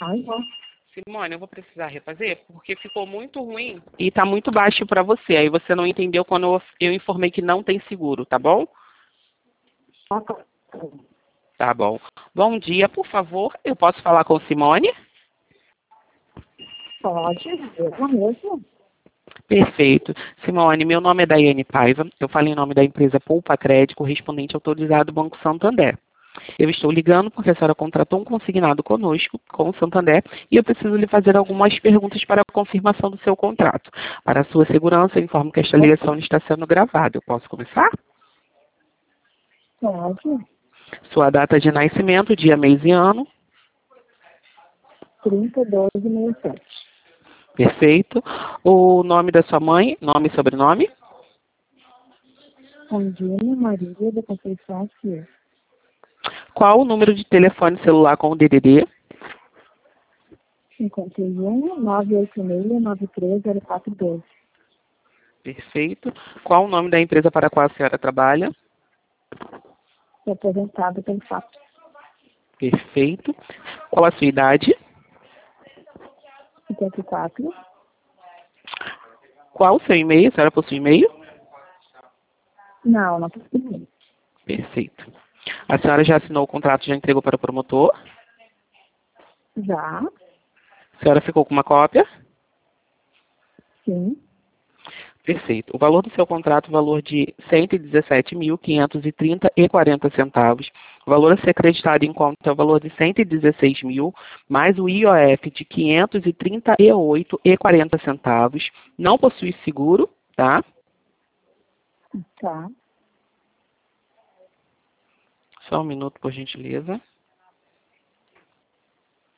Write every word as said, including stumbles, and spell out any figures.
Ai, ó. Simone, eu vou precisar refazer porque ficou muito ruim e tá muito baixo para você. Aí você não entendeu quando eu, eu informei que não tem seguro, tá bom? Ah, tá. Tá bom. Bom dia, por favor. Eu posso falar com Simone? Pode, eu mesmo. Perfeito. Simone, meu nome é Daiane Paiva. Eu falo em nome da empresa Poupa Crédito, correspondente autorizado do Banco Santander. Eu estou ligando porque a senhora contratou um consignado conosco, com o Santander, e eu preciso lhe fazer algumas perguntas para a confirmação do seu contrato. Para a sua segurança, eu informo que esta ligação está sendo gravada. Eu posso começar? Pode. Sua data de nascimento, dia, mês e ano. trinta, doze, sessenta e sete. Perfeito. O nome da sua mãe, nome e sobrenome. Ondina Maria da Conceição Silva. Qual o número de telefone celular com o D D D? cinquenta e um, nove oito seis, nove três zero quatro dois. Perfeito. Qual o nome da empresa para a qual a senhora trabalha? Representado pelo fato. Perfeito. Qual a sua idade? cinquenta e quatro. Qual o seu e-mail? A senhora possui e-mail? Não, não consegui. Perfeito. A senhora já assinou o contrato, já entregou para o promotor? Já, A senhora ficou com uma cópia? sim. Perfeito. O valor do seu contrato, o valor de cento e dezessete mil, quinhentos e trinta e quarenta centavos. O valor a ser acreditado em conta é o valor de cento e dezesseis mil, mais o I O F de quinhentos e trinta e oito e quarenta centavos. Não possui seguro, tá? Tá. Só um minuto, por gentileza.